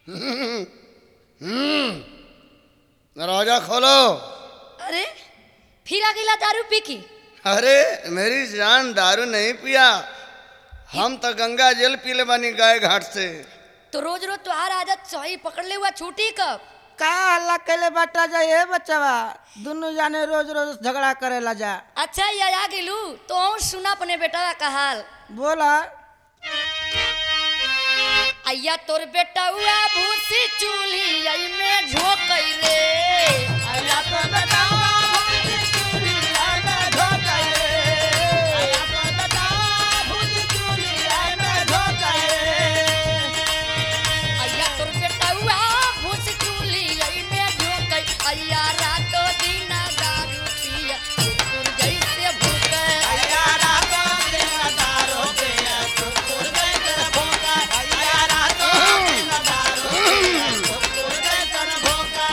दरवाजा खोलो। अरे फिर आ गया दारू पी की। अरे मेरी जान दारू नहीं पिया, हम तो गंगा जल पी ले बनी गाय घाट से। तो रोज रोज तुहार आदत सही पकड़ ले हुआ छूटी कब? का हल्ला कैले बाटा जाए बच्चवा, दोनों जाने रोज रोज झगड़ा करेला जा। अच्छा ये आ गेलू तो और सुना अपने बेटा का हाल। बोला अय्या तोर बेटा हुआ भूसी चूल्ही आई में झोंकई रे। अय्या तोर बेटा हुआ भूसी चूल्ही आई में झोंकई रे। अय्या तोर बेटा भूसी चूल्ही आई में झोंकई रे। अय्या तोर बेटा हुआ भूसी चूल्ही आई में झोंकई। अय्या रातो दिन दारू पिया कुकुर जैसे भूखे। अय्या रातो दिन दारू पिया कुकुर जैसे भूखे। अय्या रातो दिन दारू पिया कुकुर जैसे भूखे।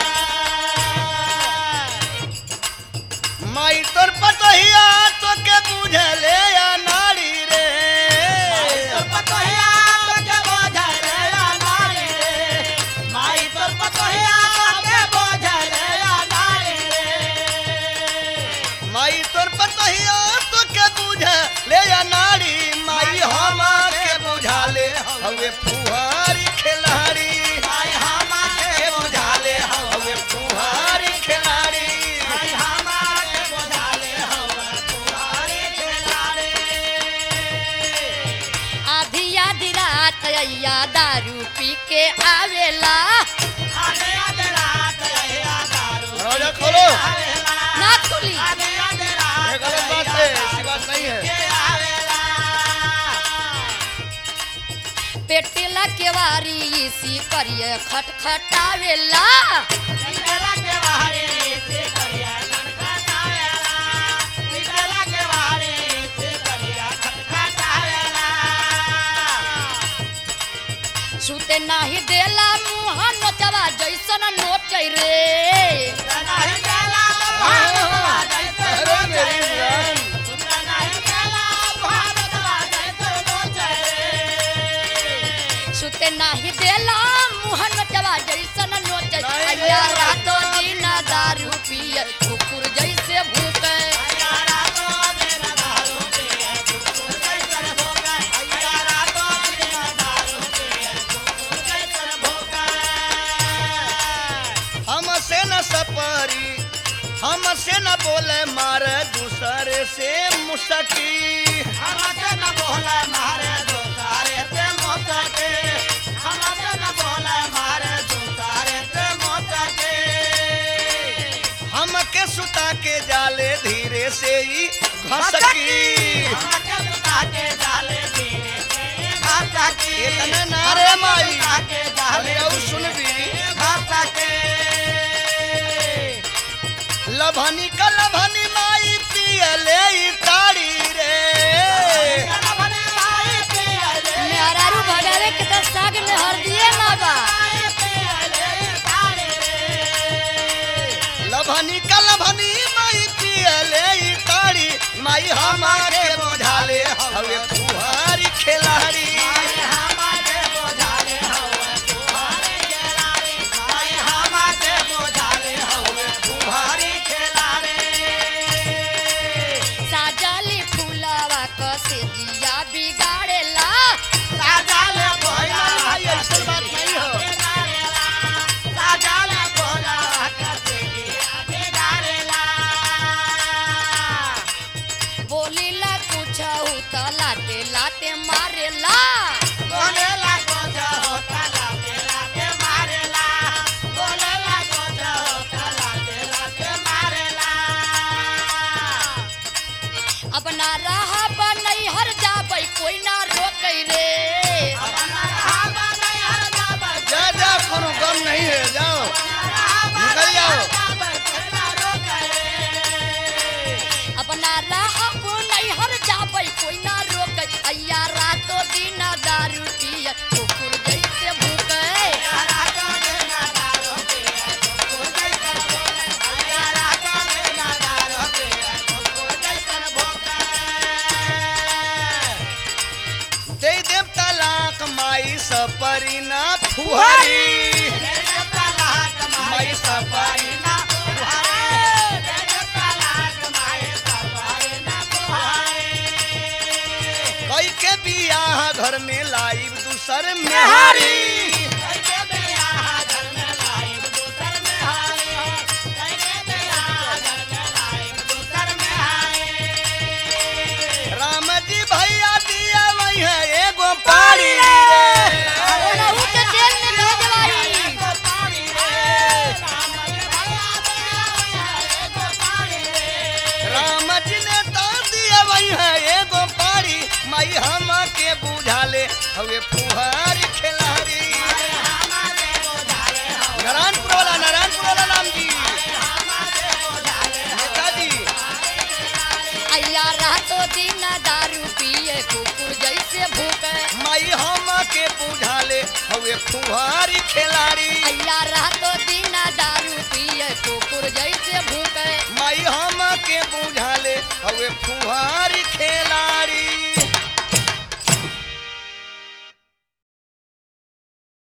माई तोर पतहिया तो के बुझे ले या नारी रे। माई तोर पतहिया तो के बुझे ले या नारी रे। माई तोर पतहिया तो के बुझे ले या नारी रे। माई तोर पतहिया तो के बुझे ले या नारी। माई हमा के बुझा ले हवे फुहारी खिलाड़ी। माई हमा के बुझा ले हवे फुहारी खिलाड़ी। माई हमा के बुझा ले हवे फुहारी खिलाड़ी। आधी आधी रात अय्या दारू पी के आवेला। आधे आधे रात अय्या दारू दरवाजा खोलो। आवेला। ना खुली। आधे आधे रात ये गलत बात है, ऐसी बात नहीं है। के आवेला। पेटेला केवारी इसी करिए खटखटावेला। निकला के बाहरी से करिया खटखटावेला। निकला के बाहरी से करिया खटखटावेला। सुते नाही देला मुँह नोचवा जैसन नोचै रे। नहीं चला भागवा जैसे अरे मेरी जान। सुनना नहीं चला भागवा जैसे नोचे। सुते नाही देला मुँह नोचवा जैसन नोचै। नहीं अय्या देला। रातो दिन दारू पिए कुकुर जैसे भूखे। अय्या रातो दिन दारू पिए कुकुर जैसे भूखे। अय्या रातो दिन दारू पिए कुकुर जैसे भूखे। हमसे न सपरी, हमसे न बोले मारे दूसरे से मुसकी। हमसे न बोले मारे दूसरे से मोचके। हमसे न बोले मारे दूसरे से मोचके। हमके सुता के जाले धीरे से ही घसकी। हमके सुता के जाले धीरे से घसकी। इतने नारे माई सुता के जाले अरे और सुन भी। घसकी। लभनी का लभनी माई पियले ई ताड़ी रे। लभनी माई पियले मेहरारू भगावे के तो साग में हरदिए ना बा। माई पियले ताड़ी रे। लभनी का लभनी माई पियले ई ताड़ी। माई हमारे बुझाले हवे फुहारी खिलाड़ी। माई हमारे बोझाले हवे फुहारी खिलाड़ी। माई हमारे बोझाले हवे फुहारी खिलाड़ी। साजली फूलावा कसे दिया बिगाड़ेला। साजाले भोला भाई ऐसी बात नहीं हो। बिगाड़ेला। साजाले भोला कसे दिया बिगाड़ेला। बोलीला कुछ तो लाते लाते मारेला। बोलेला कुछ होता लाते लाते मारेला। बोलेला कुछ होता लाते लाते मारेला। अपना राह बनई हर जाबै कोई ना रोकै रे। अपना रहा नहीं हर जाबै जा जा कोनो गम नहीं है, जाओ निकल जाओ। अपना राह बनई हर जाबै कोई ना रोकै। अय्या रातो दिन दारू पिए कुकुर जैसे भूखे। दे देव तलाक माई सपरी ना फुहारी माई सफारी कई के बियाह घर में लाइव दूसर मेहारी राम जी भैया दिया वही है एगो पारी ओनहु के जेल में भेजवाई राम जी ने तो दिया वही है एगो पारी माई हम के बुझाले हवे फुहारी खिलाड़ी नारायणपुर वाला राम जी नेताजी अय्या रातों दिन दारू पिए कुकुर जैसे भूखे माई हम के बुझाले हवे फुहारी खिलाड़ी अय्या रातों दिन दारू पिए कुकुर जैसे भूखे माई हम के बुझाले हवे फुहारी खिलाड़ी